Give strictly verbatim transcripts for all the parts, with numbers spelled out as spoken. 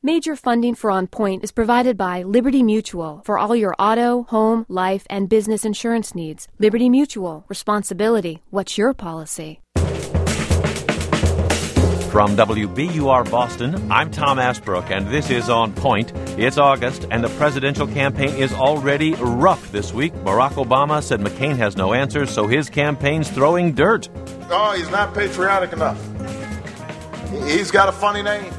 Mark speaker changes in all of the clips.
Speaker 1: Major funding for On Point is provided by Liberty Mutual for all your auto, home, life, and business insurance needs. Liberty Mutual. Responsibility. What's your policy?
Speaker 2: From W B U R Boston, I'm Tom Asbrook, and this is On Point. It's August, and the presidential campaign is already rough this week. Barack Obama said McCain has no answers, so his campaign's throwing dirt.
Speaker 3: Oh, he's not patriotic enough. He's got a funny name.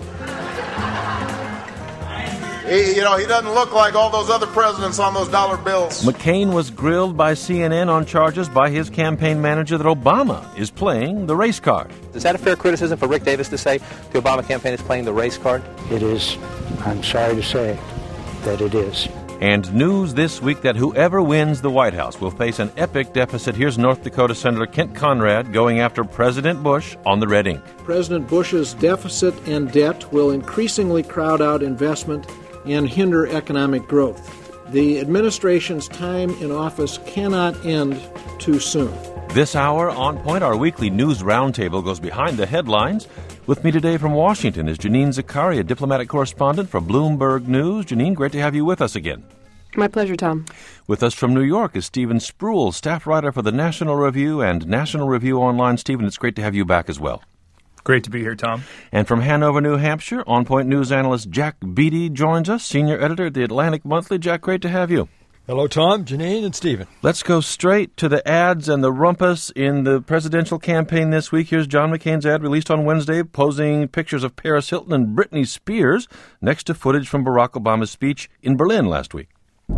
Speaker 3: He, you know, he doesn't look like all those other presidents on those dollar bills.
Speaker 2: McCain was grilled by C N N on charges by his campaign manager that Obama is playing the race card.
Speaker 4: Is that a fair criticism for Rick Davis to say the Obama campaign is playing the race card?
Speaker 5: It is. I'm sorry to say that it is.
Speaker 2: And news this week that whoever wins the White House will face an epic deficit. Here's North Dakota Senator Kent Conrad going after President Bush on the red ink.
Speaker 6: President Bush's deficit and debt will increasingly crowd out investment and hinder economic growth. The administration's time in office cannot end too soon.
Speaker 2: This hour, On Point, our weekly news roundtable goes behind the headlines. With me today from Washington is Janine Zakaria, diplomatic correspondent for Bloomberg News. Janine, great to have you with us again.
Speaker 7: My pleasure, Tom.
Speaker 2: With us from New York is Stephen Spruill, staff writer for the National Review and National Review Online. Stephen, it's great to have you back as well.
Speaker 8: Great to be here, Tom.
Speaker 2: And from Hanover, New Hampshire, On Point News analyst Jack Beatty joins us, senior editor at the Atlantic Monthly. Jack, great to have you.
Speaker 9: Hello, Tom, Janine, and Stephen.
Speaker 2: Let's go straight to the ads and the rumpus in the presidential campaign this week. Here's John McCain's ad released on Wednesday, posing pictures of Paris Hilton and Britney Spears next to footage from Barack Obama's speech in Berlin last week.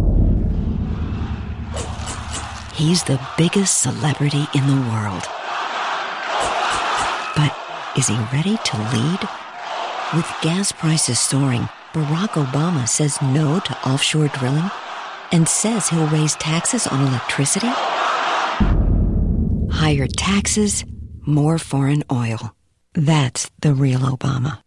Speaker 10: He's the biggest celebrity in the world. But is he ready to lead? With gas prices soaring, Barack Obama says no to offshore drilling and says he'll raise taxes on electricity. Higher taxes, more foreign oil. That's the real Obama.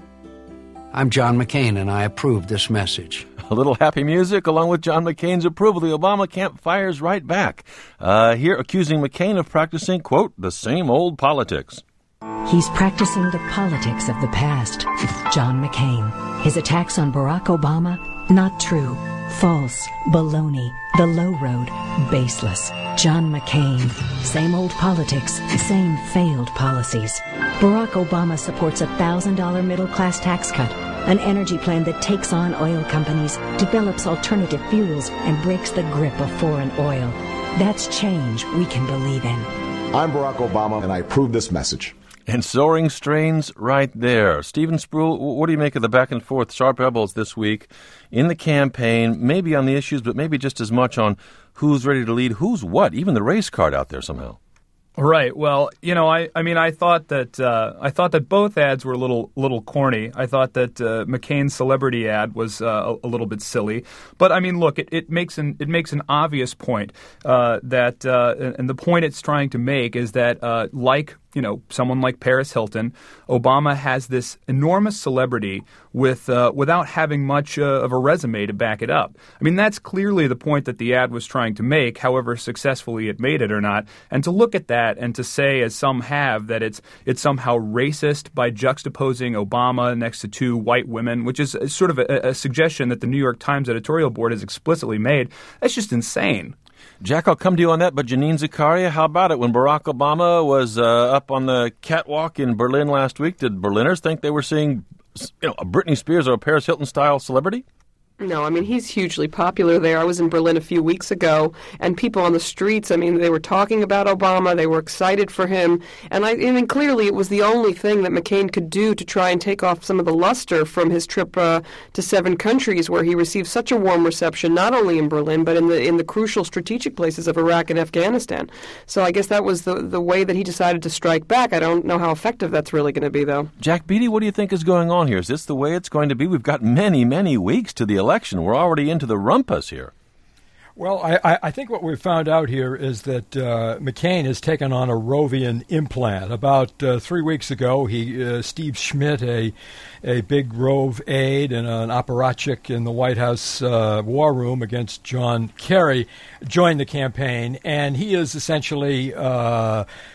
Speaker 11: I'm John McCain, and I approve this message.
Speaker 2: A little happy music along with John McCain's approval. The Obama camp fires right back. Uh, here accusing McCain of practicing, quote, the same old politics.
Speaker 12: He's practicing the politics of the past. John McCain. His attacks on Barack Obama, not true. False. Baloney. The low road. Baseless. John McCain. Same old politics. Same failed policies. Barack Obama supports a one thousand dollars middle-class tax cut, an energy plan that takes on oil companies, develops alternative fuels, and breaks the grip of foreign oil. That's change we can believe in.
Speaker 13: I'm Barack Obama, and I approve this message.
Speaker 2: And soaring strains right there. Stephen Spruill, what do you make of the back and forth sharp elbows this week in the campaign, maybe on the issues, but maybe just as much on who's ready to lead, who's what, even the race card out there somehow?
Speaker 8: Right. Well, you know, I, I mean, I thought that uh, I thought that both ads were a little little corny. I thought that uh, McCain's celebrity ad was uh, a, a little bit silly. But I mean, look, it, it makes an it makes an obvious point uh, that uh, and the point it's trying to make is that uh, like you know someone like Paris Hilton, Obama has this enormous celebrity with uh, without having much uh, of a resume to back it up. I mean, that's clearly the point that the ad was trying to make, however successfully it made it or not. And to look at that and to say, as some have, that it's it's somehow racist by juxtaposing Obama next to two white women, which is sort of a, a suggestion that the New York Times editorial board has explicitly made, that's just insane.
Speaker 2: Jack, I'll come to you on that, but Janine Zakaria, how about it? When Barack Obama was uh, up on the catwalk in Berlin last week, did Berliners think they were seeing you know, a Britney Spears or a Paris Hilton-style celebrity?
Speaker 7: No, I mean, he's hugely popular there. I was in Berlin a few weeks ago, and people on the streets, I mean, they were talking about Obama. They were excited for him. And I, I mean, clearly it was the only thing that McCain could do to try and take off some of the luster from his trip uh, to seven countries where he received such a warm reception, not only in Berlin, but in the in the crucial strategic places of Iraq and Afghanistan. So I guess that was the, the way that he decided to strike back. I don't know how effective that's really going to be, though.
Speaker 2: Jack Beatty, what do you think is going on here? Is this the way it's going to be? We've got many, many weeks to the election. We're already into the rumpus here.
Speaker 9: Well, I, I think what we've found out here is that uh, McCain has taken on a Rovian implant. About uh, three weeks ago, he uh, Steve Schmidt, a a big Rove aide and an apparatchik in the White House uh, war room against John Kerry, joined the campaign, and he is essentially uh,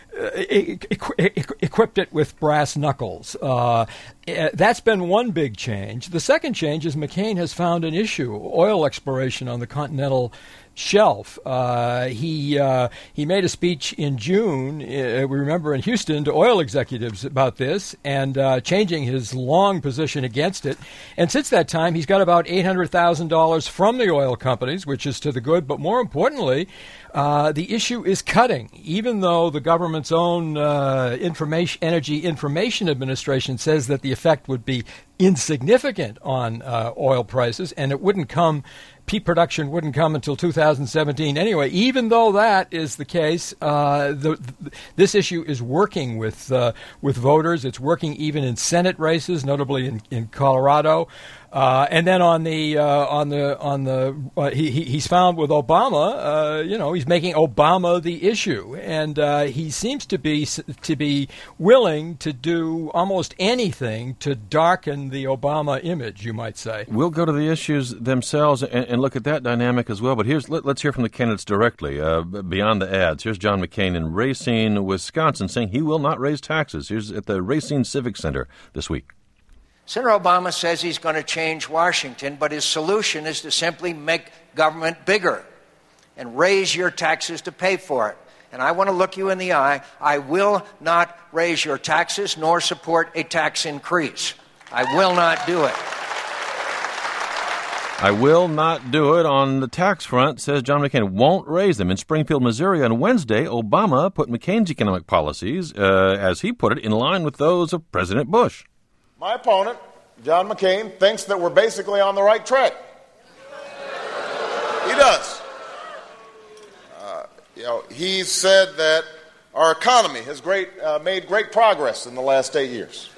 Speaker 9: equipped it with brass knuckles. Uh, that's been one big change. The second change is McCain has found an issue, oil exploration on the continental shelf. Uh, he uh, he made a speech in June, uh, we remember in Houston, to oil executives about this and uh, changing his long position against it. And since that time, he's got about eight hundred thousand dollars from the oil companies, which is to the good. But more importantly, uh, the issue is cutting. Even though the government's own uh, information, Energy Information Administration says that the effect would be insignificant on uh, oil prices and it wouldn't come peak production wouldn't come until two thousand seventeen anyway. Even though that is the case, uh, the, the, this issue is working with uh, with voters. It's working even in Senate races, notably in, in Colorado. Uh, and then on the uh, on the on the uh, he, he he's found with Obama, uh, you know, he's making Obama the issue, and uh, he seems to be to be willing to do almost anything to darken the Obama image, you might say.
Speaker 2: We'll go to the issues themselves and, and look at that dynamic as well. But here's let, let's hear from the candidates directly uh, beyond the ads. Here's John McCain in Racine, Wisconsin, saying he will not raise taxes. Here's at the Racine Civic Center this week.
Speaker 14: Senator Obama says he's going to change Washington, but his solution is to simply make government bigger and raise your taxes to pay for it. And I want to look you in the eye. I will not raise your taxes nor support a tax increase. I will not do it.
Speaker 2: I will not do it on the tax front, says John McCain. Won't raise them. In Springfield, Missouri on Wednesday, Obama put McCain's economic policies, uh, as he put it, in line with those of President Bush.
Speaker 3: My opponent, John McCain, thinks that we're basically on the right track. He does. Uh, you know, he said that our economy has great, uh, made great progress in the last eight years.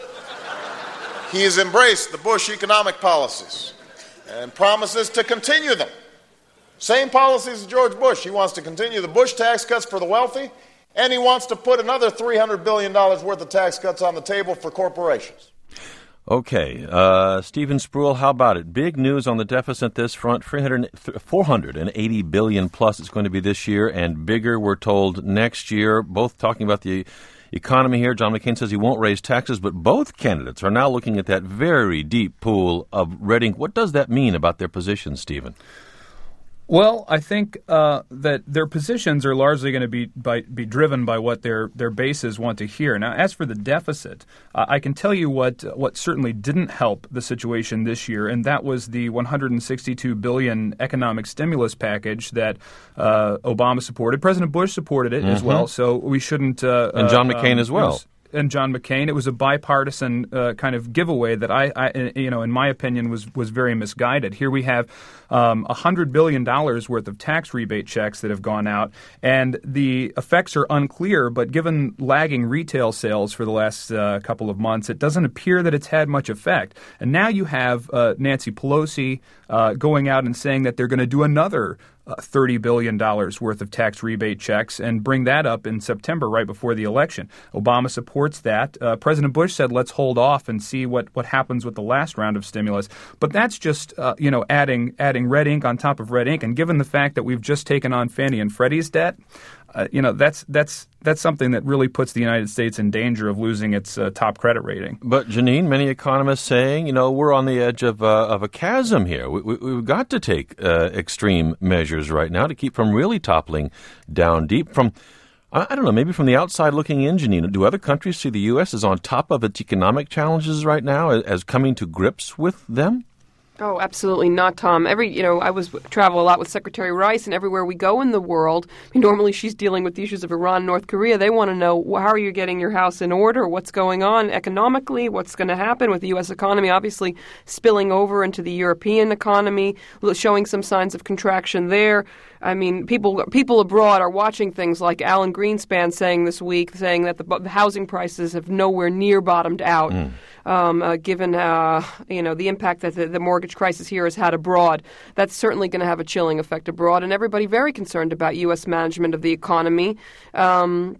Speaker 3: He has embraced the Bush economic policies and promises to continue them. Same policies as George Bush. He wants to continue the Bush tax cuts for the wealthy, and he wants to put another three hundred billion dollars worth of tax cuts on the table for corporations.
Speaker 2: Okay, uh, Stephen Spruill, how about it? Big news on the deficit this front, four hundred eighty billion dollars plus it's going to be this year, and bigger, we're told, next year. Both talking about the economy here. John McCain says he won't raise taxes, but both candidates are now looking at that very deep pool of red ink. What does that mean about their positions, Stephen?
Speaker 8: Well, I think uh, that their positions are largely going to be by, be driven by what their, their bases want to hear. Now, as for the deficit, uh, I can tell you what what certainly didn't help the situation this year, and that was the one hundred sixty-two billion dollars economic stimulus package that uh, Obama supported. President Bush supported it mm-hmm. as well, so we shouldn't. Uh,
Speaker 2: and John McCain
Speaker 8: um,
Speaker 2: as well.
Speaker 8: Use, and John McCain. It was a bipartisan uh, kind of giveaway that I, I, you know, in my opinion, was was very misguided. Here we have um, one hundred billion dollars worth of tax rebate checks that have gone out, and the effects are unclear, but given lagging retail sales for the last uh, couple of months, it doesn't appear that it's had much effect. And now you have uh, Nancy Pelosi uh, going out and saying that they're going to do another Uh, thirty billion dollars worth of tax rebate checks and bring that up in September right before the election. Obama supports that. Uh, President Bush said, let's hold off and see what, what happens with the last round of stimulus. But that's just, uh, you know, adding adding red ink on top of red ink. And given the fact that we've just taken on Fannie and Freddie's debt, uh, you know, that's that's that's something that really puts the United States in danger of losing its uh, top credit rating.
Speaker 2: But, Janine, many economists saying, you know, we're on the edge of, uh, of a chasm here. We, we, we've got to take uh, extreme measures right now to keep from really toppling down deep. From, I, I don't know, maybe from the outside looking in, Janine, do other countries see the U S as on top of its economic challenges right now, as, as coming to grips with them?
Speaker 7: Oh, absolutely not, Tom. Every, you know, I was travel a lot with Secretary Rice, and everywhere we go in the world, I mean, normally she's dealing with the issues of Iran, North Korea. They want to know, well, how are you getting your house in order? What's going on economically? What's going to happen with the U S economy? Obviously, spilling over into the European economy, showing some signs of contraction there. I mean, people people abroad are watching things like Alan Greenspan saying this week, saying that the, the housing prices have nowhere near bottomed out, mm. um, uh, given uh, you know the impact that the, the mortgage crisis here has had abroad. That's certainly going to have a chilling effect abroad, and everybody very concerned about U S management of the economy. Um,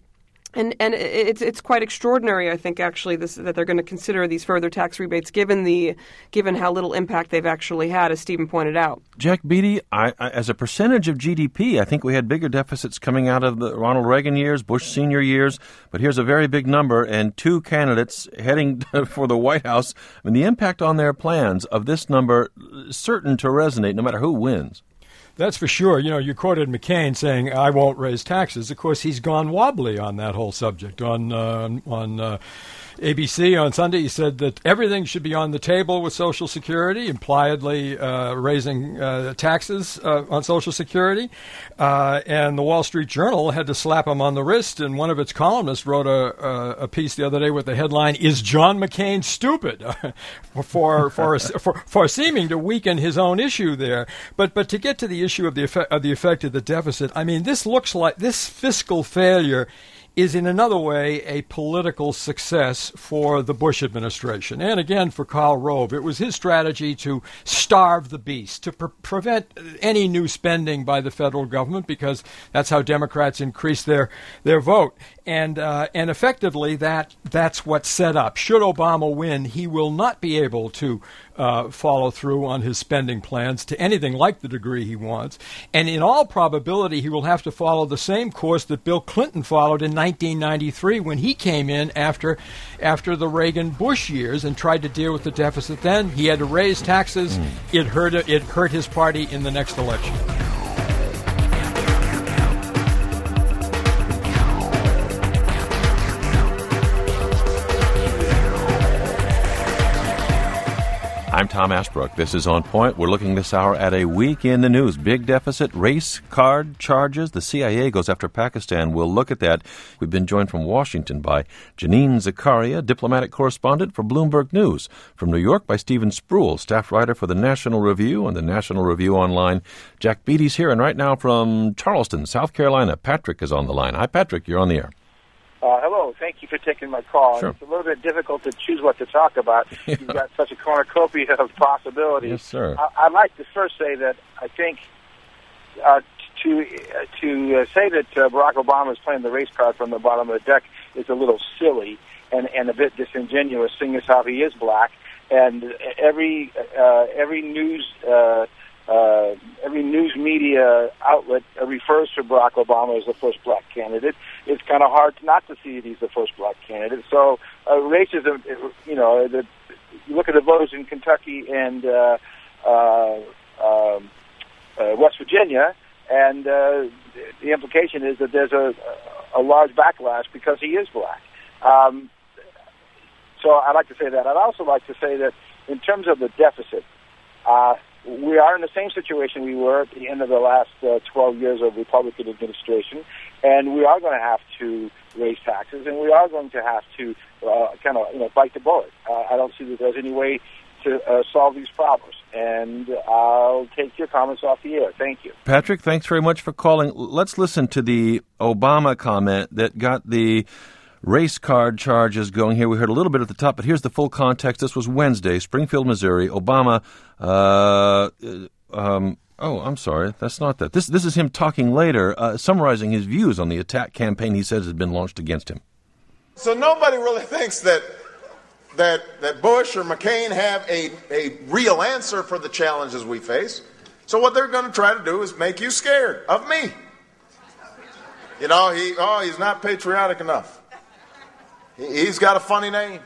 Speaker 7: And and it's it's quite extraordinary, I think, actually, this, that they're going to consider these further tax rebates, given the given how little impact they've actually had, as Stephen pointed out.
Speaker 2: Jack Beatty, I, I, as a percentage of G D P, I think we had bigger deficits coming out of the Ronald Reagan years, Bush senior years. But here's a very big number, and two candidates heading for the White House. I mean, the impact on their plans of this number is certain to resonate, no matter who wins.
Speaker 9: That's for sure. You know, you quoted McCain saying, I won't raise taxes. Of course, he's gone wobbly on that whole subject. On uh, on uh, A B C on Sunday, he said that everything should be on the table with Social Security, impliedly uh, raising uh, taxes uh, on Social Security. Uh, and the Wall Street Journal had to slap him on the wrist, and one of its columnists wrote a, a, a piece the other day with the headline, Is John McCain Stupid? for, for, for, for seeming to weaken his own issue there. But, but to get to the issue issue of the effect of the effect of the deficit. I mean, this looks like this fiscal failure is in another way a political success for the Bush administration. And again, for Karl Rove, it was his strategy to starve the beast, to pre- prevent any new spending by the federal government, because that's how Democrats increase their, their vote. And uh, and effectively, that that's what's set up. Should Obama win, he will not be able to uh, follow through on his spending plans to anything like the degree he wants. And in all probability, he will have to follow the same course that Bill Clinton followed in nineteen ninety-three when he came in after after the Reagan-Bush years and tried to deal with the deficit then. He had to raise taxes. Mm. It hurt it hurt his party in the next election.
Speaker 2: I'm Tom Ashbrook. This is On Point. We're looking this hour at a week in the news. Big deficit, race card charges. The C I A goes after Pakistan. We'll look at that. We've been joined from Washington by Janine Zakaria, diplomatic correspondent for Bloomberg News. From New York by Stephen Spruill, staff writer for the National Review and the National Review Online. Jack Beatty's here. And right now from Charleston, South Carolina, Patrick is on the line. Hi, Patrick. You're on the air.
Speaker 15: Uh, hello. Thank you for taking my call.
Speaker 2: Sure.
Speaker 15: It's a little bit difficult to choose what to talk about.
Speaker 2: Yeah.
Speaker 15: You've got such a cornucopia of possibilities.
Speaker 2: Yes, sir.
Speaker 15: I- I'd like to first say that I think uh, to uh, to uh, say that uh, Barack Obama is playing the race card from the bottom of the deck is a little silly and, and a bit disingenuous, seeing as how he is black. And every uh, every news uh, uh, every news media outlet refers to Barack Obama as the first black candidate. It's kind of hard not to see that he's the first black candidate. So uh, racism, you know, the, you look at the voters in Kentucky and uh, uh, um, uh, West Virginia, and uh, the implication is that there's a, a large backlash because he is black. Um, so I'd like to say that. I'd also like to say that in terms of the deficit, uh, we are in the same situation we were at the end of the last uh, twelve years of Republican administration, and we are going to have to raise taxes, and we are going to have to uh, kind of, you know, bite the bullet. Uh, I don't see that there's any way to uh, solve these problems, and I'll take your comments off the air. Thank you.
Speaker 2: Patrick, thanks very much for calling. Let's listen to the Obama comment that got the race card charges going here. We heard a little bit at the top, but here's the full context. This was Wednesday, Springfield, Missouri. Obama, uh, um, oh, I'm sorry, that's not that. This this is him talking later, uh, summarizing his views on the attack campaign he says has been launched against him.
Speaker 3: So nobody really thinks that that that Bush or McCain have a, a real answer for the challenges we face. So what they're going to try to do is make you scared of me. You know, he oh, he's not patriotic enough. He's got a funny name.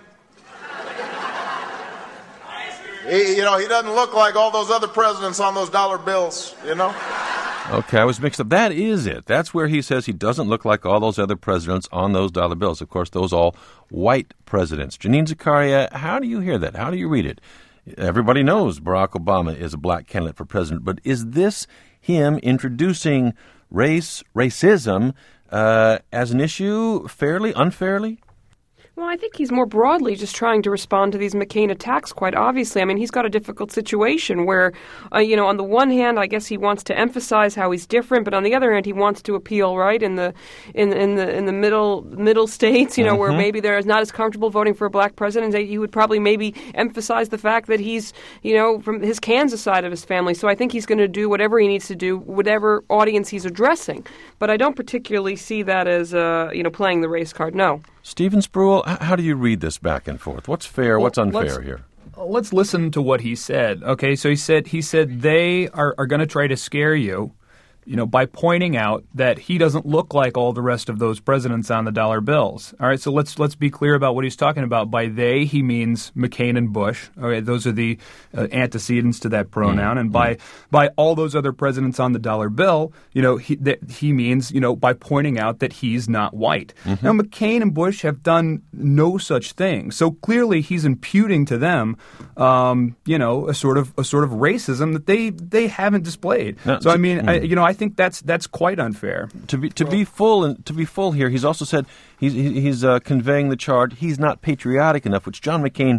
Speaker 3: He, you know, he doesn't look like all those other presidents on those dollar bills, you know?
Speaker 2: Okay, I was mixed up. That is it. That's where he says he doesn't look like all those other presidents on those dollar bills. Of course, those all white presidents. Janine Zakaria, how do you hear that? How do you read it? Everybody knows Barack Obama is a black candidate for president, but is this him introducing race, racism, uh, as an issue fairly, unfairly?
Speaker 7: Well, I think he's more broadly just trying to respond to these McCain attacks, quite obviously. I mean, he's got a difficult situation where, uh, you know, on the one hand, I guess he wants to emphasize how he's different, but on the other hand, he wants to appeal, right, in the in, in the in the middle middle states, you know, mm-hmm. where maybe they're not as comfortable voting for a black president. He would probably maybe emphasize the fact that he's, you know, from his Kansas side of his family. So I think he's going to do whatever he needs to do, whatever audience he's addressing. But I don't particularly see that as, uh, you know, playing the race card, no.
Speaker 2: Stephen Spruill, how do you read this back and forth? What's fair?
Speaker 8: Well,
Speaker 2: what's unfair here?
Speaker 8: Let's listen to what he said. Okay, so he said he said they are, are going to try to scare you, you know, by pointing out that he doesn't look like all the rest of those presidents on the dollar bills. All right, so let's let's be clear about what he's talking about. By they, he means McCain and Bush. All right, those are the uh, antecedents to that pronoun. Mm-hmm. And by by all those other presidents on the dollar bill, you know, he that he means, you know, by pointing out that he's not white. Mm-hmm. Now, McCain and Bush have done no such thing. So clearly, he's imputing to them, um, you know, a sort of a sort of racism that they they haven't displayed. No, so I mean, mm-hmm. I, you know, I. I think that's that's quite unfair.
Speaker 2: To be to be full and to be full here, he's also said he's he's uh, conveying the charge he's not patriotic enough, which John McCain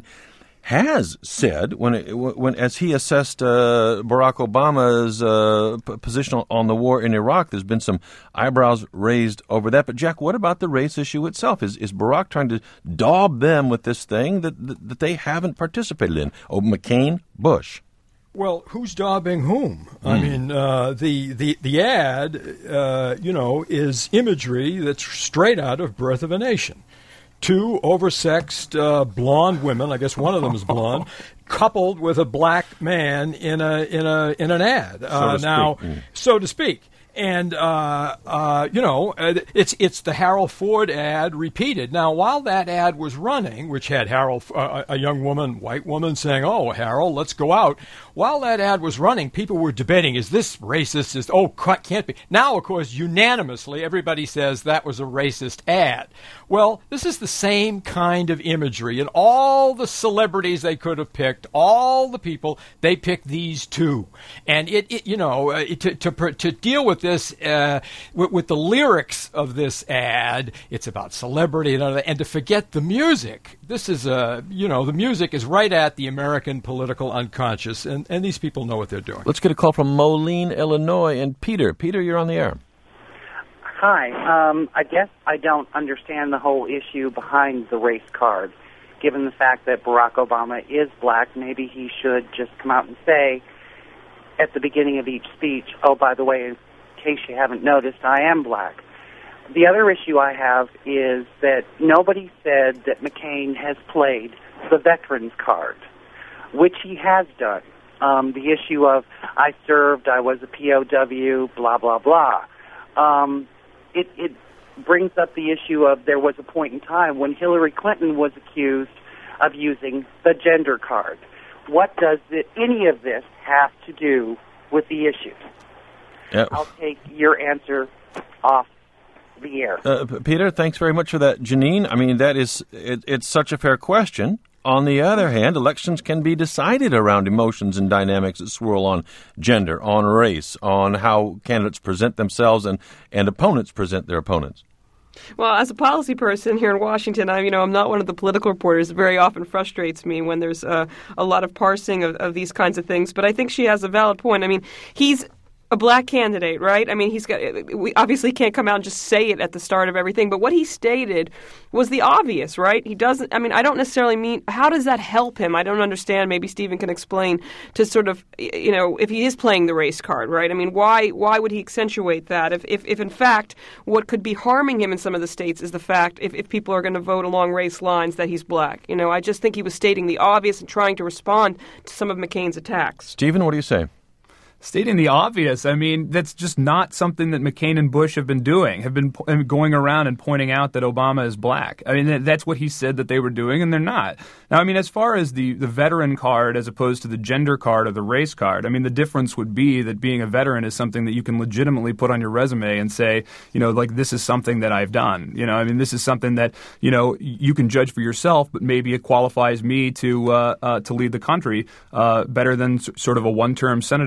Speaker 2: has said when when as he assessed uh, Barack Obama's uh, p- position on the war in Iraq. There's been some eyebrows raised over that. But Jack, what about the race issue itself? Is is Barack trying to daub them with this thing that that, that they haven't participated in? Oh, McCain, Bush.
Speaker 9: Well, who's daubing whom? Mm. I mean, uh, the, the, the ad, uh, you know, is imagery that's straight out of Birth of a Nation. Two oversexed uh, blonde women, I guess one of them is blonde, coupled with a black man in a in a in an ad. Uh,
Speaker 2: so
Speaker 9: now,
Speaker 2: mm.
Speaker 9: so to speak. And, uh, uh, you know, it's it's the Harold Ford ad repeated. Now, while that ad was running, which had Harold, uh, a young woman, white woman, saying, oh, Harold, let's go out. While that ad was running, people were debating, is this racist? Is Oh, can't be. Now, of course, unanimously, everybody says that was a racist ad. Well, this is the same kind of imagery. And all the celebrities they could have picked, all the people, they picked these two. And, it, it you know, uh, to, to, to deal with this, uh, with, with the lyrics of this ad, it's about celebrity and other, and to forget the music. This is a, you know, the music is right at the American political unconscious, and, and these people know what they're doing.
Speaker 2: Let's get a call from Moline, Illinois, and Peter. Peter, you're on the air.
Speaker 16: Hi. Um, I guess I don't understand the whole issue behind the race card. Given the fact that Barack Obama is black, maybe he should just come out and say at the beginning of each speech, oh, by the way, in case you haven't noticed, I am black. The other issue I have is that nobody said that McCain has played the veterans card, which he has done. Um, the issue of I served, I was a P O W, blah, blah, blah. Um, it, it brings up the issue of there was a point in time when Hillary Clinton was accused of using the gender card. What does it, any of this have to do with the issue?
Speaker 2: Yep.
Speaker 16: I'll take your answer off the air.
Speaker 2: Uh, Peter, thanks very much for that. Janine, I mean, that is, it, it's such a fair question. On the other hand, elections can be decided around emotions and dynamics that swirl on gender, on race, on how candidates present themselves and, and opponents present their opponents.
Speaker 7: Well, as a policy person here in Washington, I, you know, I'm not one of the political reporters. It very often frustrates me when there's uh, a lot of parsing of, of these kinds of things. But I think she has a valid point. I mean, he's a black candidate, right? I mean, he's got. We obviously can't come out and just say it at the start of everything, but what he stated was the obvious, right? He doesn't. I mean, I don't necessarily mean. How does that help him? I don't understand. Maybe Stephen can explain to sort of, you know, if he is playing the race card, right? I mean, why why would he accentuate that? If if, if in fact what could be harming him in some of the states is the fact if, if people are going to vote along race lines that he's black. You know, I just think he was stating the obvious and trying to respond to some of McCain's attacks.
Speaker 2: Stephen, what do you say?
Speaker 8: Stating the obvious, I mean, that's just not something that McCain and Bush have been doing, have been po- going around and pointing out that Obama is black. I mean, that's what he said that they were doing, and they're not. Now, I mean, as far as the, the veteran card as opposed to the gender card or the race card, I mean, the difference would be that being a veteran is something that you can legitimately put on your resume and say, you know, like, this is something that I've done. You know, I mean, this is something that, you know, you can judge for yourself, but maybe it qualifies me to uh, uh, to lead the country uh, better than s- sort of a one-term senator who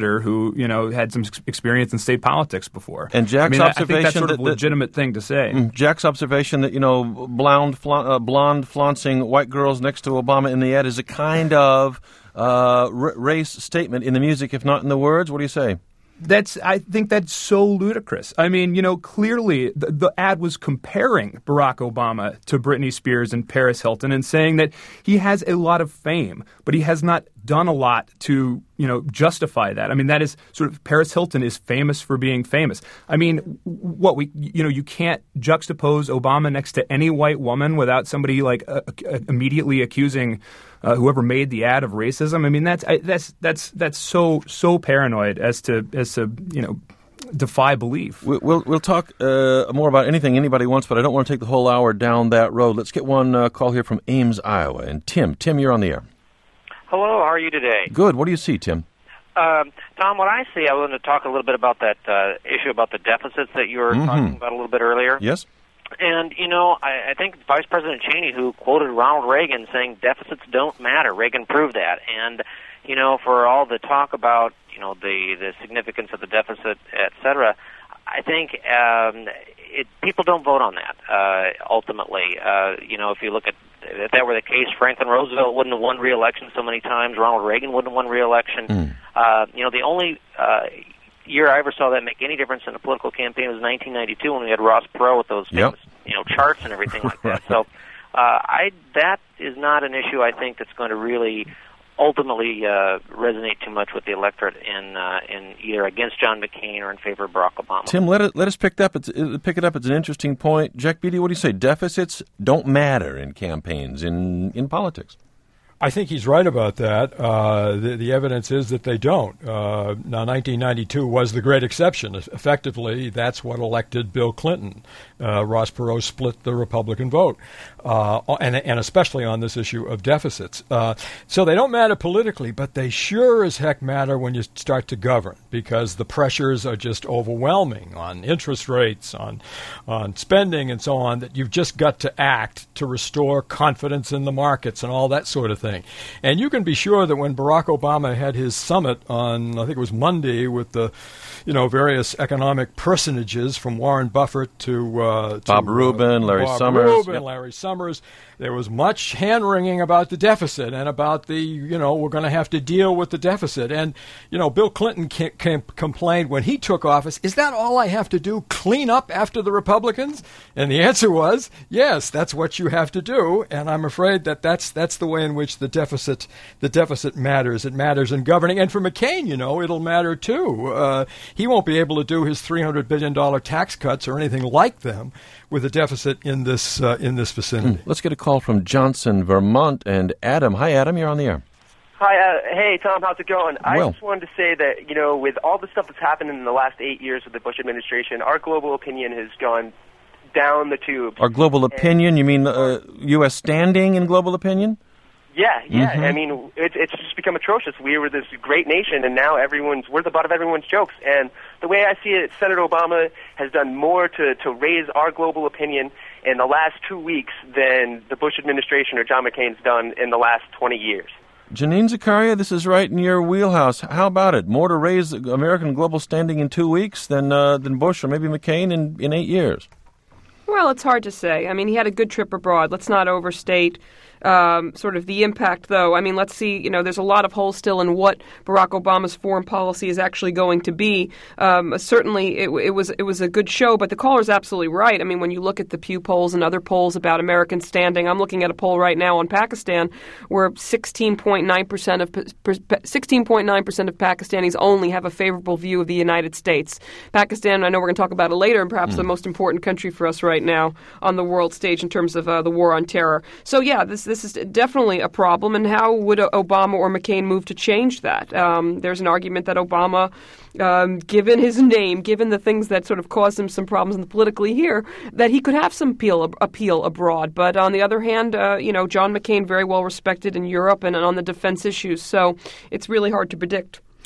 Speaker 8: who, you know, had some experience in state politics before.
Speaker 2: And Jack's
Speaker 8: I mean,
Speaker 2: observation
Speaker 8: I think that's sort of
Speaker 2: that,
Speaker 8: a legitimate thing to say.
Speaker 2: Jack's observation that, you know, blonde, fla- uh, blonde flaunting white girls next to Obama in the ad is a kind of uh, r- race statement in the music, if not in the words. What do you say?
Speaker 8: That's. I think that's so ludicrous. I mean, you know, clearly the, the ad was comparing Barack Obama to Britney Spears and Paris Hilton and saying that he has a lot of fame, but he has not done a lot to, you know, justify that. I mean, that is sort of Paris Hilton is famous for being famous. I mean, what we, you know, you can't juxtapose Obama next to any white woman without somebody like uh, uh, immediately accusing Uh, whoever made the ad of racism. I mean, that's I, that's that's that's so so paranoid as to as to you know defy belief.
Speaker 2: We, we'll we'll talk uh, more about anything anybody wants, but I don't want to take the whole hour down that road. Let's get one uh, call here from Ames, Iowa, and Tim. Tim, you're on the air.
Speaker 17: Hello, how are you today?
Speaker 2: Good. What do you see, Tim?
Speaker 17: Um, Tom, what I see, I wanted to talk a little bit about that uh, issue about the deficits that you were
Speaker 2: Mm-hmm.
Speaker 17: talking about a little bit earlier.
Speaker 2: Yes.
Speaker 17: And, you know, I, I think Vice President Cheney, who quoted Ronald Reagan saying deficits don't matter, Reagan proved that. And, you know, for all the talk about, you know, the, the significance of the deficit, et cetera, I think um, it, people don't vote on that, uh, ultimately. Uh, you know, if you look at, if that were the case, Franklin Roosevelt wouldn't have won re-election so many times, Ronald Reagan wouldn't have won re-election. Mm. Uh, you know, the only Uh, year I ever saw that make any difference in a political campaign was nineteen ninety-two when we had Ross Perot with those famous, yep. you know, charts and everything like that. So, uh, I that is not an issue I think that's going to really ultimately uh, resonate too much with the electorate in uh, in either against John McCain or in favor of Barack Obama.
Speaker 2: Tim, let it let us pick it up. It's, pick it up. It's an interesting point. Jack Beatty, what do you say? Deficits don't matter in campaigns in in politics.
Speaker 9: I think he's right about that. Uh, the, the evidence is that they don't. Uh, now, nineteen ninety-two was the great exception. Effectively, that's what elected Bill Clinton. Uh, Ross Perot split the Republican vote, uh, and, and especially on this issue of deficits. Uh, so they don't matter politically, but they sure as heck matter when you start to govern, because the pressures are just overwhelming on interest rates, on on spending, and so on, that you've just got to act to restore confidence in the markets and all that sort of thing. And you can be sure that when Barack Obama had his summit on, I think it was Monday, with the, you know, various economic personages from Warren Buffett to, uh, to
Speaker 2: Bob Rubin,
Speaker 9: uh,
Speaker 2: Larry
Speaker 9: Bob
Speaker 2: Summers,
Speaker 9: Rubin,
Speaker 2: yep.
Speaker 9: Larry Summers, there was much hand-wringing about the deficit and about the, you know, we're going to have to deal with the deficit. And, you know, Bill Clinton came, came, complained when he took office, is that all I have to do, clean up after the Republicans? And the answer was, yes, that's what you have to do. And I'm afraid that that's, that's the way in which the deficit the deficit matters. It matters in governing. And for McCain, you know, it'll matter too. Uh, he won't be able to do his three hundred billion dollars tax cuts or anything like them with a deficit in this uh, in this vicinity.
Speaker 2: Let's get a call from Johnson, Vermont, and Adam. Hi, Adam. You're on the air.
Speaker 18: Hi, uh, hey, Tom, how's it going?
Speaker 2: Well.
Speaker 18: I just wanted to say that, you know, with all the stuff that's happened in the last eight years with the Bush administration, our global opinion has gone down the tubes.
Speaker 2: Our global opinion, you mean uh, U S standing in global opinion?
Speaker 18: Yeah, yeah.
Speaker 2: Mm-hmm.
Speaker 18: I mean, it, it's just become atrocious. We were this great nation, and now everyone's we're the butt of everyone's jokes. And the way I see it, Senator Obama has done more to, to raise our global opinion in the last two weeks than the Bush administration or John McCain's done in the last twenty years.
Speaker 2: Janine Zakaria, this is right in your wheelhouse. How about it? More to raise American global standing in two weeks than uh, than Bush or maybe McCain in, in eight years?
Speaker 7: Well, it's hard to say. I mean, he had a good trip abroad. Let's not overstate um, sort of the impact, though. I mean, let's see, you know, there's a lot of holes still in what Barack Obama's foreign policy is actually going to be. Um, certainly, it, it was it was a good show, but the caller's absolutely right. I mean, when you look at the Pew polls and other polls about American standing, I'm looking at a poll right now on Pakistan where sixteen point nine percent of sixteen point nine percent of Pakistanis only have a favorable view of the United States. Pakistan, I know we're going to talk about it later, and perhaps mm. the most important country for us right now on the world stage in terms of uh, the war on terror. So, yeah, this this is definitely a problem, and how would Obama or McCain move to change that? Um, there's an argument that Obama, um, given his name, given the things that sort of caused him some problems politically here, that he could have some appeal, appeal abroad. But on the other hand, uh, you know, John McCain very well respected in Europe and on the defense issues, so it's really hard to predict.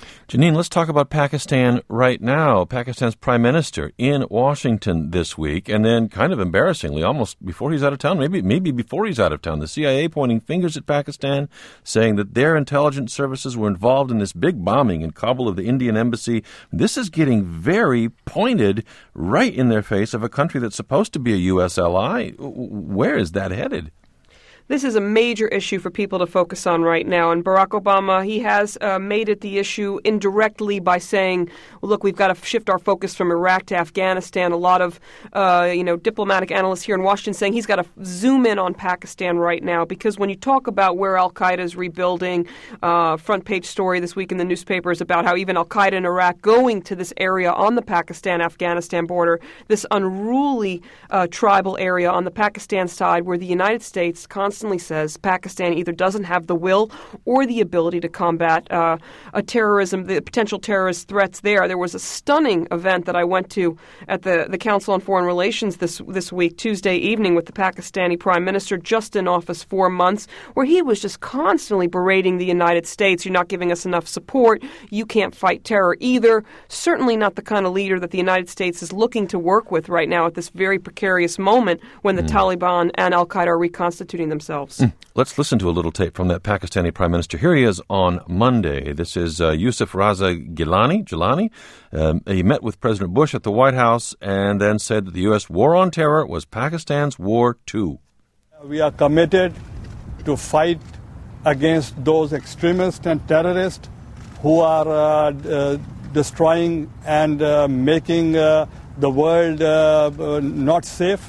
Speaker 2: Janine, let's talk about Pakistan right now. Pakistan's prime minister in Washington this week, and then kind of embarrassingly, almost before he's out of town, maybe maybe before he's out of town, the C I A pointing fingers at Pakistan, saying that their intelligence services were involved in this big bombing in Kabul of the Indian embassy. This is getting very pointed right in their face of a country that's supposed to be a U S ally. Where is that headed?
Speaker 7: This is a major issue for people to focus on right now. And Barack Obama, he has uh, made it the issue indirectly by saying, well, look, we've got to shift our focus from Iraq to Afghanistan. A lot of, uh, you know, diplomatic analysts here in Washington saying he's got to zoom in on Pakistan right now. Because when you talk about where al-Qaeda is rebuilding, uh, front page story this week in the newspapers about how even al-Qaeda in Iraq going to this area on the Pakistan-Afghanistan border, this unruly uh, tribal area on the Pakistan side where the United States constantly says Pakistan either doesn't have the will or the ability to combat uh, a terrorism, the potential terrorist threats there. There was a stunning event that I went to at the, the Council on Foreign Relations this this week, Tuesday evening, with the Pakistani Prime Minister, just in office four months, where he was just constantly berating the United States. You're not giving us enough support. You can't fight terror either. Certainly not the kind of leader that the United States is looking to work with right now at this very precarious moment when the mm. Taliban and al-Qaeda are reconstituting themselves.
Speaker 2: Mm. Let's listen to a little tape from that Pakistani Prime Minister. Here he is on Monday. This is uh, Yusuf Raza Gilani. Gilani. Um, he met with President Bush at the White House and then said that the U S war on terror was Pakistan's war too.
Speaker 19: We are committed to fight against those extremists and terrorists who are uh, uh, destroying and uh, making uh, the world uh, uh, not safe.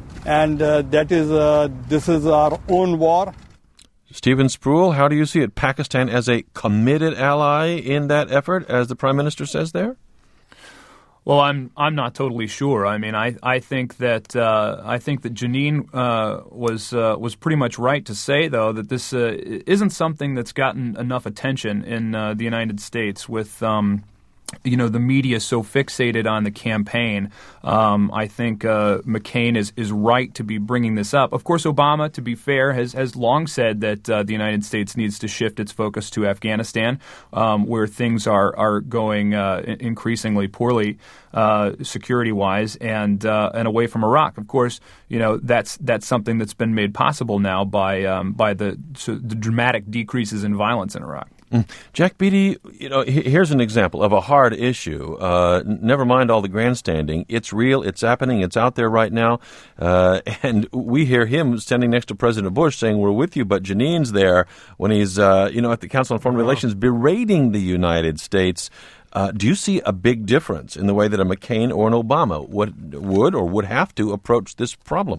Speaker 19: And uh, that is, uh, this is our own war.
Speaker 2: Stephen Spruill, how do you see it? Pakistan as a committed ally in that effort, as the Prime Minister says there?
Speaker 8: Well, I'm I'm not totally sure. I mean, I I think that uh, I think that Janine uh, was uh, was pretty much right to say, though, that this uh, isn't something that's gotten enough attention in uh, the United States with. Um, You know, the media so fixated on the campaign. Um, I think uh, McCain is, is right to be bringing this up. Of course, Obama, to be fair, has, has long said that uh, the United States needs to shift its focus to Afghanistan, um, where things are are going uh, increasingly poorly uh, security-wise, and uh, and away from Iraq. Of course, you know that's that's something that's been made possible now by um, by the so the dramatic decreases in violence in Iraq.
Speaker 2: Mm. Jack Beatty, you know, here's an example of a hard issue. Uh, never mind all the grandstanding. It's real. It's happening. It's out there right now. Uh, and we hear him standing next to President Bush saying, we're with you, but Janine's there when he's, uh, you know, at the Council on Foreign wow. Relations berating the United States. Uh, do you see a big difference in the way that a McCain or an Obama would, would or would have to approach this problem?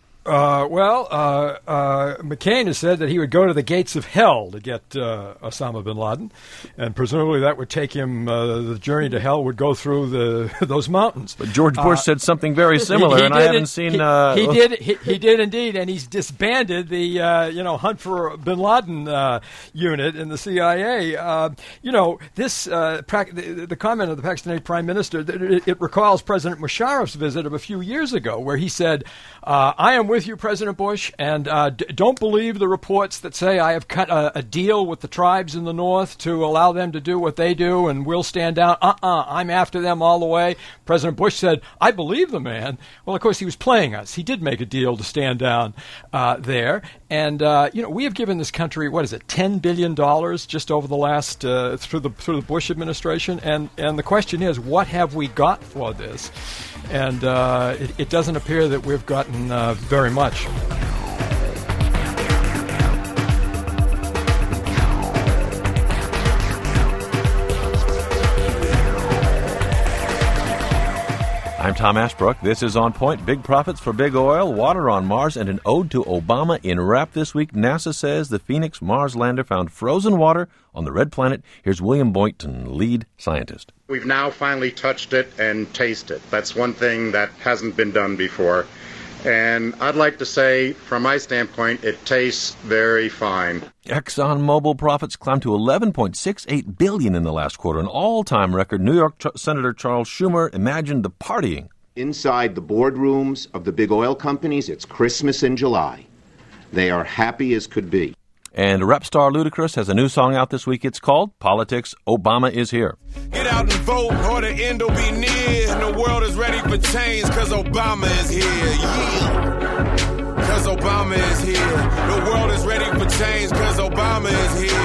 Speaker 9: Uh, well, uh, uh, McCain has said that he would go to the gates of hell to get uh, Osama bin Laden, and presumably that would take him, uh, the journey to hell would go through the those mountains.
Speaker 2: But George Bush uh, said something very similar,
Speaker 9: he, he
Speaker 2: and I haven't seen...
Speaker 9: He,
Speaker 2: uh,
Speaker 9: he did he, he did indeed, and he's disbanded the, uh, you know, Hunt for bin Laden uh, unit in the C I A. Uh, you know, this, uh, pra- the, the comment of the Pakistani Prime Minister, it, it recalls President Musharraf's visit of a few years ago, where he said, uh, I am with you, President Bush, and uh, d- don't believe the reports that say I have cut a, a deal with the tribes in the north to allow them to do what they do and we'll stand down. Uh-uh, I'm after them all the way. President Bush said, I believe the man. Well, of course, he was playing us. He did make a deal to stand down uh, there. And, uh, you know, we have given this country, what is it, ten billion dollars just over the last, uh, through the through the Bush administration. And, and the question is, what have we got for this? And uh, it, it doesn't appear that we've gotten uh, very much.
Speaker 2: I'm Tom Ashbrook. This is On Point. Big profits for big oil, water on Mars, and an ode to Obama in wrap this week. NASA says the Phoenix Mars lander found frozen water on the red planet. Here's William Boynton, lead scientist.
Speaker 20: We've now finally touched it and tasted it. That's one thing that hasn't been done before. And I'd like to say, from my standpoint, it tastes very fine.
Speaker 2: ExxonMobil profits climbed to eleven point six eight billion dollars in the last quarter, an all-time record. New York Ch- Senator Charles Schumer imagined the partying.
Speaker 21: Inside the boardrooms of the big oil companies, it's Christmas in July. They are happy as could be.
Speaker 2: And rap star Ludacris has a new song out this week. It's called Politics, Obama is Here.
Speaker 21: Get out and vote or the end will be near. And the world is ready for change because Obama is here. Yeah. Because Obama is here. The world is ready for change because Obama is here.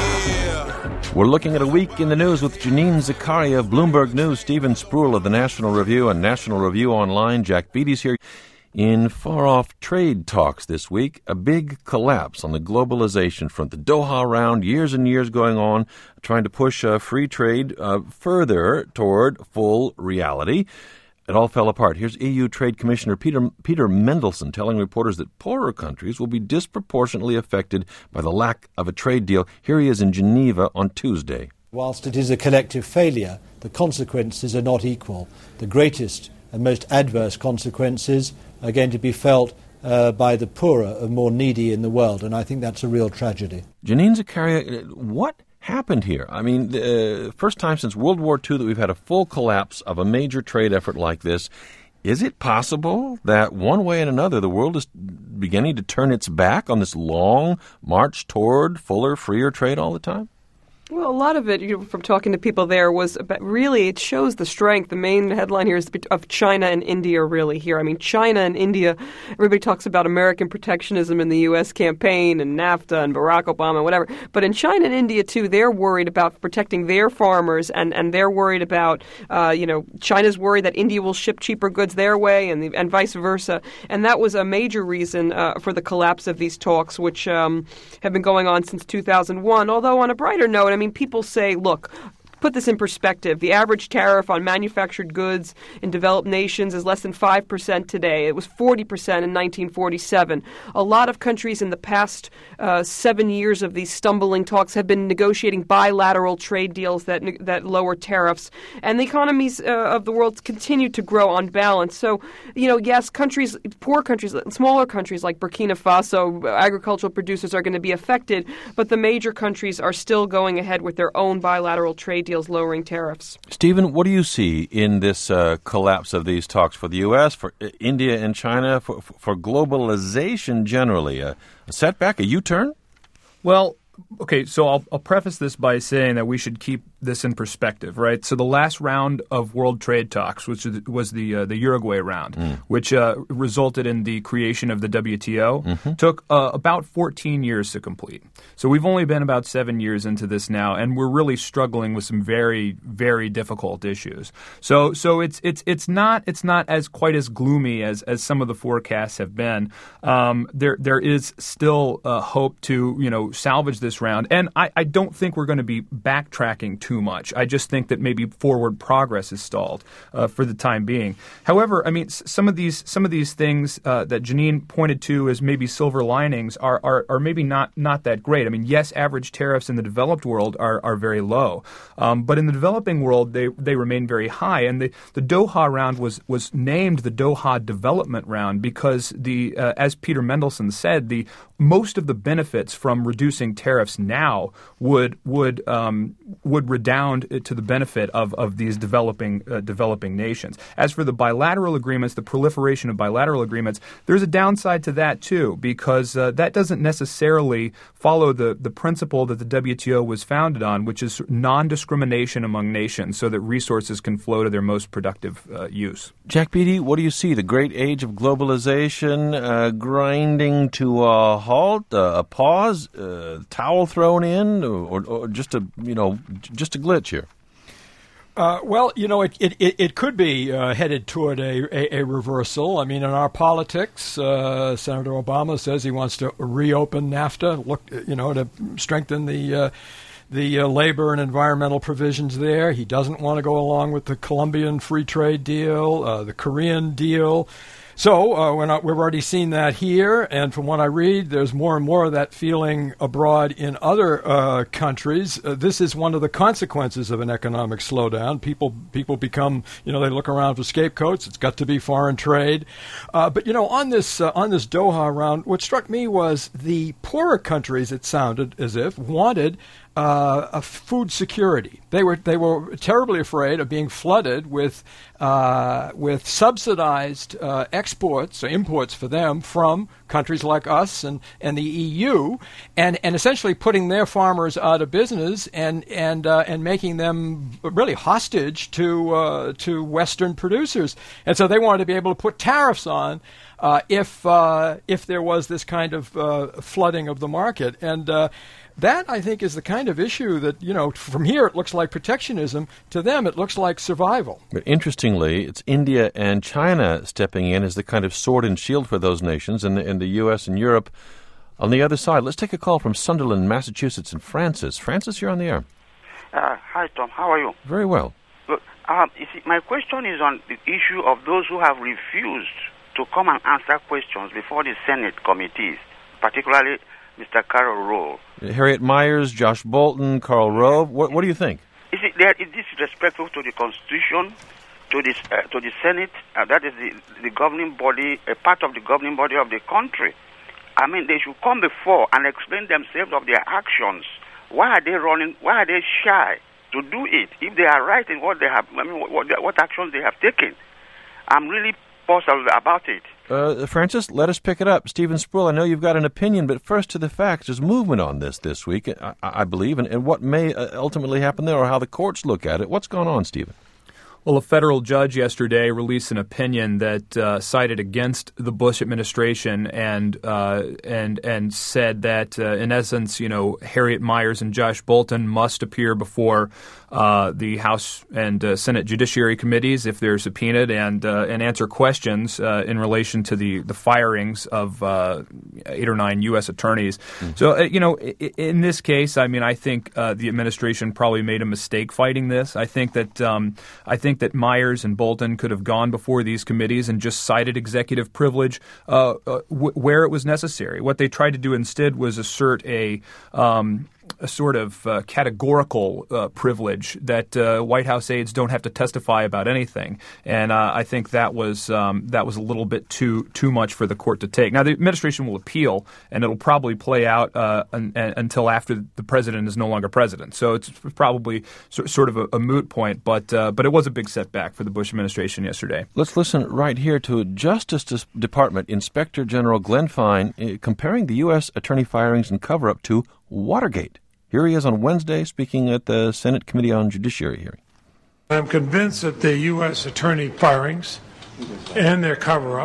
Speaker 21: Yeah.
Speaker 2: We're looking at a week in the news with Janine Zakaria of Bloomberg News, Stephen Spruill of the National Review and National Review Online. Jack Beatty's here. In far-off trade talks this week, a big collapse on the globalization front. The Doha round, years and years going on, trying to push uh, free trade uh, further toward full reality. It all fell apart. Here's E U Trade Commissioner Peter Peter Mendelsohn telling reporters that poorer countries will be disproportionately affected by the lack of a trade deal. Here he is in Geneva on Tuesday.
Speaker 22: Whilst it is a collective failure, the consequences are not equal. The greatest and most adverse consequences are going to be felt uh, by the poorer and more needy in the world, and I think that's a real tragedy.
Speaker 2: Janine Zakaria, what happened here? I mean, the uh, first time since World War Two that we've had a full collapse of a major trade effort like this. Is it possible that one way and another the world is beginning to turn its back on this long march toward fuller, freer trade all the time?
Speaker 7: Well, a lot of it, you know, from talking to people there, was about, really, it shows the strength. The main headline here is of China and India really here. I mean, China and India, everybody talks about American protectionism in the U S campaign and NAFTA and Barack Obama, whatever. But in China and India, too, they're worried about protecting their farmers, and, and they're worried about, uh, you know, China's worried that India will ship cheaper goods their way and, the, and vice versa. And that was a major reason uh, for the collapse of these talks, which um, have been going on since two thousand one. Although, on a brighter note, I mean, I mean, people say, look, put this in perspective. The average tariff on manufactured goods in developed nations is less than five percent today. It was forty percent in nineteen forty-seven. A lot of countries in the past uh, seven years of these stumbling talks have been negotiating bilateral trade deals that that lower tariffs. And the economies uh, of the world continue to grow on balance. So, you know, yes, countries, poor countries, smaller countries like Burkina Faso, agricultural producers are going to be affected, but the major countries are still going ahead with their own bilateral trade deals. Lowering tariffs.
Speaker 2: Stephen, what do you see in this uh, collapse of these talks for the U S, for uh, India and China, for, for globalization generally? A, a setback, a U-turn?
Speaker 8: Well, okay, so I'll, I'll preface this by saying that we should keep this in perspective, right? So the last round of world trade talks, which was the uh, the Uruguay round, mm. which uh, resulted in the creation of the W T O, mm-hmm. took uh, about fourteen years to complete. So we've only been about seven years into this now, and we're really struggling with some very, very difficult issues. So so it's it's it's not it's not as quite as gloomy as, as some of the forecasts have been. Um, there there is still uh, hope to you know salvage this round, and I, I don't think we're going to be backtracking too much. I just think that maybe forward progress is stalled uh, for the time being. However, I mean, s- some of these some of these things uh, that Janine pointed to as maybe silver linings are, are are maybe not not that great. I mean, yes, average tariffs in the developed world are are very low, um, but in the developing world they they remain very high. And the, the Doha round was was named the Doha Development Round because the uh, as Peter Mendelsohn said, the most of the benefits from reducing tariffs now would would um, would redound to the benefit of, of these developing uh, developing nations. As for the bilateral agreements, the proliferation of bilateral agreements, there's a downside to that too, because uh, that doesn't necessarily follow the, the principle that the W T O was founded on, which is non-discrimination among nations, so that resources can flow to their most productive uh, use.
Speaker 2: Jack Beatty, what do you see? The great age of globalization uh, grinding to a halt, uh, a pause, uh, towel thrown in, or, or just a you know just a glitch here?
Speaker 9: Uh, well, you know, it it, it could be uh, headed toward a, a, a reversal. I mean, in our politics, uh, Senator Obama says he wants to reopen NAFTA, look, you know, to strengthen the uh, the uh, labor and environmental provisions there. He doesn't want to go along with the Colombian free trade deal, uh, the Korean deal. So uh, we're not, we've already seen that here, and from what I read, there's more and more of that feeling abroad in other uh, countries. Uh, this is one of the consequences of an economic slowdown. People people become, you know, they look around for scapegoats. It's got to be foreign trade. Uh, but, you know, on this uh, on this Doha round, what struck me was the poorer countries, it sounded as if, wanted uh, of food security. They were they were terribly afraid of being flooded with uh, with subsidized uh, exports or imports for them from countries like us and, and the E U, and, and essentially putting their farmers out of business and and uh, and making them really hostage to uh, to Western producers. And so they wanted to be able to put tariffs on uh, if uh, if there was this kind of uh, flooding of the market. And uh, that, I think, is the kind of issue that, you know, from here it looks like protectionism. To them, it looks like survival.
Speaker 2: But interestingly, it's India and China stepping in as the kind of sword and shield for those nations, and the, and the U S and Europe on the other side. Let's take a call from Sunderland, Massachusetts, and Francis. Francis, you're on the air.
Speaker 1: Uh, hi, Tom. How are you?
Speaker 2: Very well.
Speaker 1: Look, um, you see, my question is on the issue of those who have refused to come and answer questions before the Senate committees, particularly Mister Karl Rove.
Speaker 2: Harriet Miers, Josh Bolton, Karl Rove. What, what do you think?
Speaker 1: Is it there? Is this disrespectful to the Constitution, to the uh, to the Senate? Uh, that is the the governing body, a part of the governing body of the country. I mean, they should come before and explain themselves of their actions. Why are they running? Why are they shy to do it? If they are right in what they have, I mean, what, what, what actions they have taken, I'm really puzzled about it.
Speaker 2: Uh, Francis, let us pick it up. Stephen Spruill, I know you've got an opinion, but first to the facts. There's movement on this this week, I, I believe, and, and what may uh, ultimately happen there or how the courts look at it. What's going on, Stephen?
Speaker 8: Well, a federal judge yesterday released an opinion that uh, cited against the Bush administration and uh, and and said that, uh, in essence, you know, Harriet Miers and Josh Bolton must appear before uh, the House and uh, Senate Judiciary Committees if they're subpoenaed and uh, and answer questions uh, in relation to the the firings of uh, eight or nine U S attorneys. Mm-hmm. So, uh, you know, in, in this case, I mean, I think uh, the administration probably made a mistake fighting this. I think that um, I think. that Miers and Bolton could have gone before these committees and just cited executive privilege uh, uh, w- where it was necessary. What they tried to do instead was assert a um, a sort of uh, categorical uh, privilege that uh, White House aides don't have to testify about anything, and uh, I think that was um, that was a little bit too too much for the court to take. Now the administration will appeal, and it'll probably play out uh, un- un- until after the president is no longer president. So it's probably so- sort of a, a moot point, but uh, but it was a big setback for the Bush administration yesterday.
Speaker 2: Let's listen right here to Justice Department Inspector General Glenn Fine uh, comparing the U S attorney firings and cover-up to Watergate. Here he is on Wednesday speaking at the Senate Committee on Judiciary hearing.
Speaker 4: I'm convinced that the U S attorney firings and their cover-up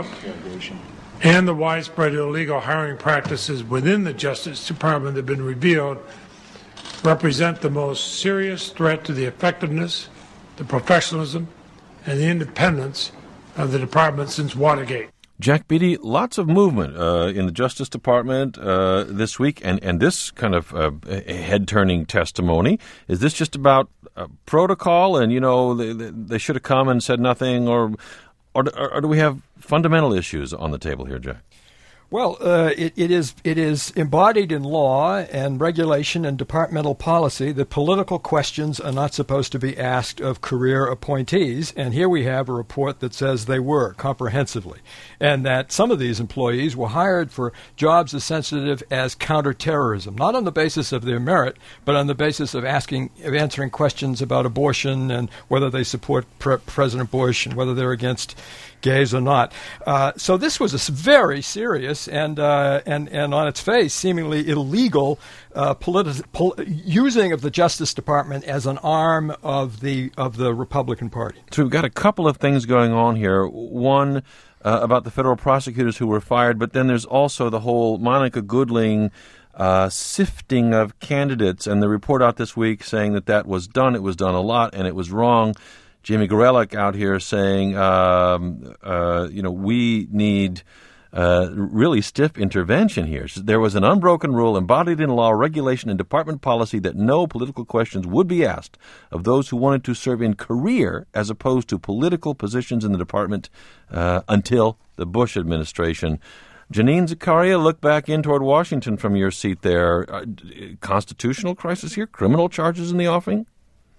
Speaker 4: and the widespread illegal hiring practices within the Justice Department that have been revealed represent the most serious threat to the effectiveness, the professionalism, and the independence of the department since Watergate.
Speaker 2: Jack Beatty, lots of movement uh, in the Justice Department uh, this week, and, and this kind of uh, head-turning testimony. Is this just about uh, protocol and, you know, they, they should have come and said nothing, or, or, or do we have fundamental issues on the table here, Jack?
Speaker 9: Well, uh, it, it is it is embodied in law and regulation and departmental policy that political questions are not supposed to be asked of career appointees. And here we have a report that says they were comprehensively, and that some of these employees were hired for jobs as sensitive as counterterrorism, not on the basis of their merit, but on the basis of asking, of answering questions about abortion and whether they support pre- President Bush and whether they're against gays or not. Uh, so this was a very serious and uh, and and on its face seemingly illegal uh, politi- pol- using of the Justice Department as an arm of the of the Republican Party.
Speaker 2: So we've got a couple of things going on here. One uh, about the federal prosecutors who were fired, but then there's also the whole Monica Goodling Uh, sifting of candidates, and the report out this week saying that that was done. It was done a lot, and it was wrong. Jamie Gorelick out here saying, um, uh, you know, we need uh, really stiff intervention here. So there was an unbroken rule embodied in law, regulation, and department policy that no political questions would be asked of those who wanted to serve in career as opposed to political positions in the department uh, until the Bush administration. Janine Zakaria, look back in toward Washington from your seat there. Uh, constitutional crisis here? Criminal charges in the offing?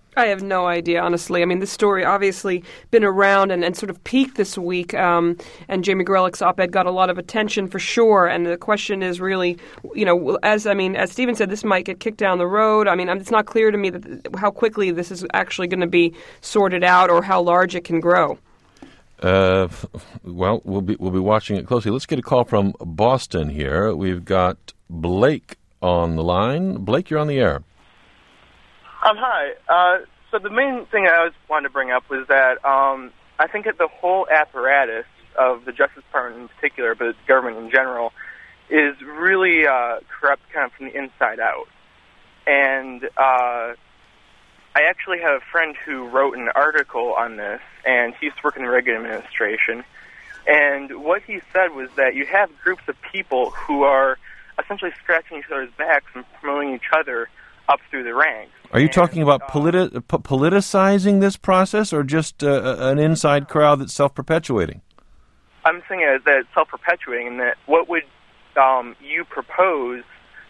Speaker 7: I have no idea, honestly. I mean, this story obviously been around and, and sort of peaked this week, um, and Jamie Gorelick's op-ed got a lot of attention for sure. And the question is really, you know, as I mean, as Stephen said, this might get kicked down the road. I mean, it's not clear to me that how quickly this is actually going to be sorted out or how large it can grow.
Speaker 2: Uh, well, we'll be we'll be watching it closely. Let's get a call from Boston here. We've got Blake on the line. Blake, you're on the air.
Speaker 5: Um, hi. Uh, so the main thing I was wanted to bring up was that um, I think that the whole apparatus of the Justice Department in particular, but the government in general, is really uh, corrupt kind of from the inside out. And uh, I actually have a friend who wrote an article on this, and he used to work in the Reagan administration. And what he said was that you have groups of people who are essentially scratching each other's backs and promoting each other up through the ranks.
Speaker 2: Are you talking about politi- p- politicizing this process, or just uh, an inside crowd that's self-perpetuating?
Speaker 5: I'm saying that it's self-perpetuating, and that what would um, you propose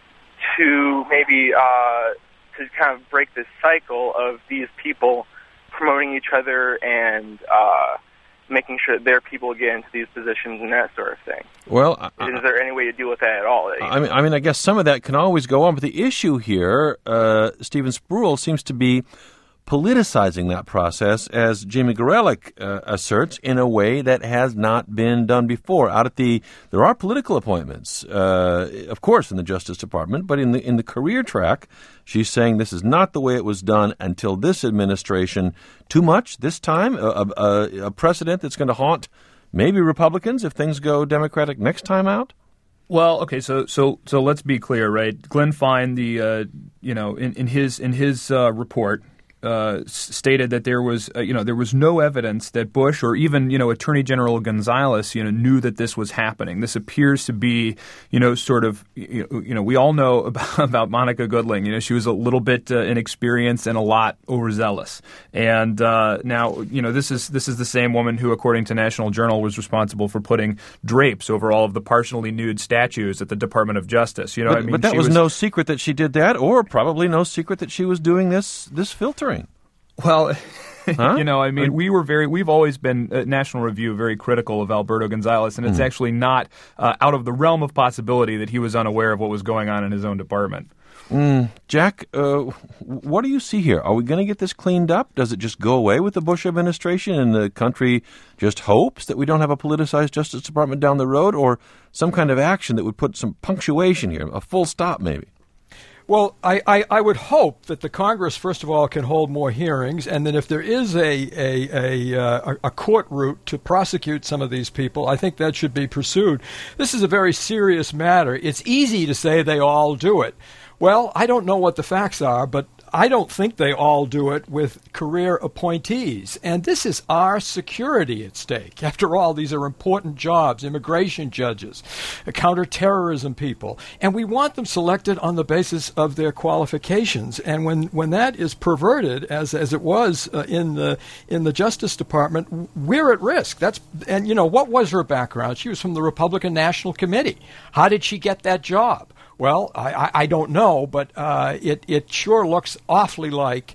Speaker 5: to maybe uh, to kind of break this cycle of these people promoting each other and uh, making sure that their people get into these positions and that sort of thing?
Speaker 2: Well, I,
Speaker 5: is there any way to deal with that at all?
Speaker 2: I mean, I mean, I guess some of that can always go on, but the issue here, uh, Stephen Spruill seems to be politicizing that process, as Jamie Gorelick uh, asserts, in a way that has not been done before. Out at the, there are political appointments, uh, of course, in the Justice Department, but in the in the career track, she's saying this is not the way it was done until this administration. Too much this time, a, a, a precedent that's going to haunt maybe Republicans if things go Democratic next time out.
Speaker 8: Well, okay, so so so let's be clear, right? Glenn Fine, the uh, you know, in, in his in his uh, report. Uh, stated that there was, uh, you know, there was no evidence that Bush or even, you know, Attorney General Gonzales, you know, knew that this was happening. This appears to be, you know, sort of, you know, you know we all know about, about Monica Goodling. You know, she was a little bit uh, inexperienced and a lot overzealous. And uh, now, you know, this is this is the same woman who, according to National Journal, was responsible for putting drapes over all of the partially nude statues at the Department of Justice. You know,
Speaker 2: but,
Speaker 8: I mean,
Speaker 2: but that was,
Speaker 8: was
Speaker 2: no secret that she did that, or probably no secret that she was doing this this filtering.
Speaker 8: Well,
Speaker 2: huh?
Speaker 8: you know, I mean, we were very, we've always been, uh, National Review, very critical of Alberto Gonzales, and it's mm. actually not uh, out of the realm of possibility that he was unaware of what was going on in his own department.
Speaker 2: Mm. Jack, uh, what do you see here? Are we going to get this cleaned up? Does it just go away with the Bush administration and the country just hopes that we don't have a politicized Justice Department down the road, or some kind of action that would put some punctuation here, a full stop maybe?
Speaker 9: Well, I, I, I would hope that the Congress, first of all, can hold more hearings, and that if there is a a a, uh, a court route to prosecute some of these people, I think that should be pursued. This is a very serious matter. It's easy to say they all do it. Well, I don't know what the facts are, but I don't think they all do it with career appointees. And this is our security at stake. After all, these are important jobs, immigration judges, counterterrorism people. And we want them selected on the basis of their qualifications. And when, when that is perverted, as as it was uh, in the in the Justice Department, we're at risk. That's and, you know, what was her background? She was from the Republican National Committee. How did she get that job? Well, I, I don't know, but uh, it it sure looks awfully like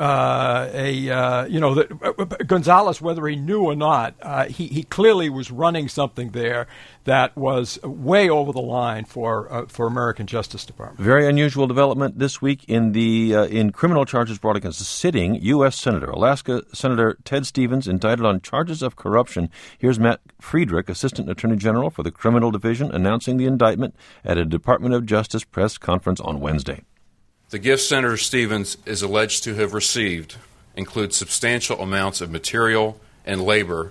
Speaker 9: uh, a uh, you know that uh, Gonzales, whether he knew or not, uh, he he clearly was running something there that was way over the line for uh, for American Justice Department.
Speaker 2: Very unusual development this week in the uh, in criminal charges brought against a sitting U S Senator, Alaska Senator Ted Stevens, indicted on charges of corruption. Here's Matt Friedrich, Assistant Attorney General for the Criminal Division, announcing the indictment at a Department of Justice press conference on Wednesday.
Speaker 6: The gifts Senator Stevens is alleged to have received include substantial amounts of material and labor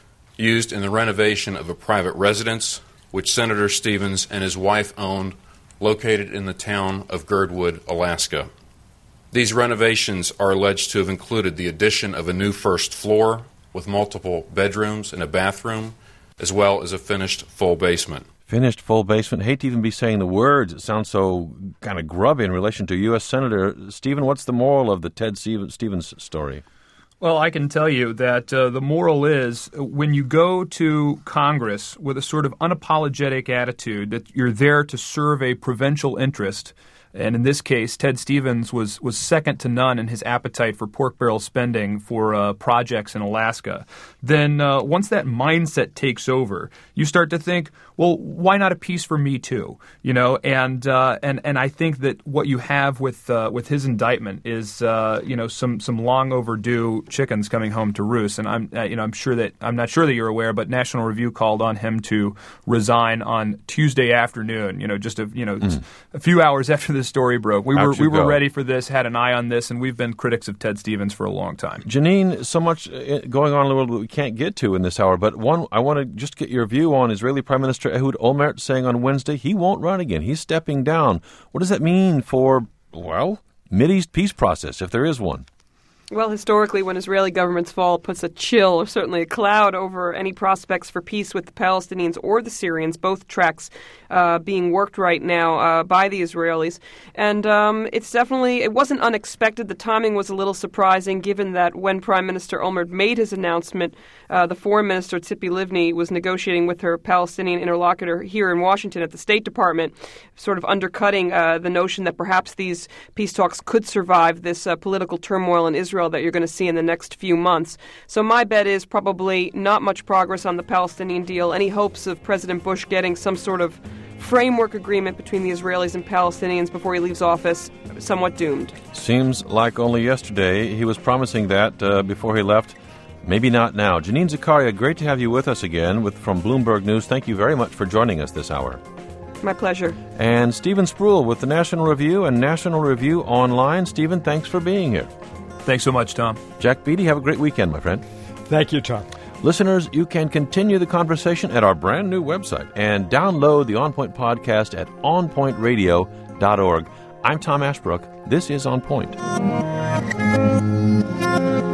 Speaker 6: used in the renovation of a private residence, which Senator Stevens and his wife owned, located in the town of Girdwood, Alaska. These renovations are alleged to have included the addition of a new first floor with multiple bedrooms and a bathroom, as well as a finished full basement.
Speaker 2: Finished full basement. Hate to even be saying the words. It sounds so kind of grubby in relation to U S Senator. Stephen, what's the moral of the Ted Stevens story?
Speaker 8: Well, I can tell you that uh, the moral is when you go to Congress with a sort of unapologetic attitude that you're there to serve a provincial interest, and in this case, Ted Stevens was, was second to none in his appetite for pork barrel spending for uh, projects in Alaska, then uh, once that mindset takes over, you start to think, well, why not a piece for me too? You know, and uh, and and I think that what you have with uh, with his indictment is uh, you know some some long overdue chickens coming home to roost. And I'm uh, you know I'm sure that I'm not sure that you're aware, but National Review called on him to resign on Tuesday afternoon. You know, just a you know mm. a few hours after this story broke. We were we were go. ready for this, had an eye on this, and we've been critics of Ted Stevens for a long time.
Speaker 2: Janine, so much going on in the world that we can't get to in this hour, but one I want to just get your view on Israeli Prime Minister Ehud Olmert saying on Wednesday he won't run again. He's stepping down. What does that mean for, well, Mideast peace process, if there is one?
Speaker 7: Well, historically, when Israeli governments fall, it puts a chill or certainly a cloud over any prospects for peace with the Palestinians or the Syrians, both tracks uh, being worked right now uh, by the Israelis. And um, it's definitely, it wasn't unexpected. The timing was a little surprising, given that when Prime Minister Olmert made his announcement, uh, the Foreign Minister, Tzipi Livni, was negotiating with her Palestinian interlocutor here in Washington at the State Department, sort of undercutting uh, the notion that perhaps these peace talks could survive this uh, political turmoil in Israel that you're going to see in the next few months. So my bet is probably not much progress on the Palestinian deal. Any hopes of President Bush getting some sort of framework agreement between the Israelis and Palestinians before he leaves office, somewhat doomed.
Speaker 2: Seems like only yesterday he was promising that uh, before he left. Maybe not now. Janine Zakaria, great to have you with us again with from Bloomberg News. Thank you very much for joining us this hour.
Speaker 7: My pleasure.
Speaker 2: And Stephen Spruill with the National Review and National Review Online. Stephen, thanks for being here.
Speaker 8: Thanks so much, Tom.
Speaker 2: Jack Beatty, have a great weekend, my friend.
Speaker 9: Thank you, Tom.
Speaker 2: Listeners, you can continue the conversation at our brand new website and download the On Point podcast at on point radio dot org. I'm Tom Ashbrook. This is On Point.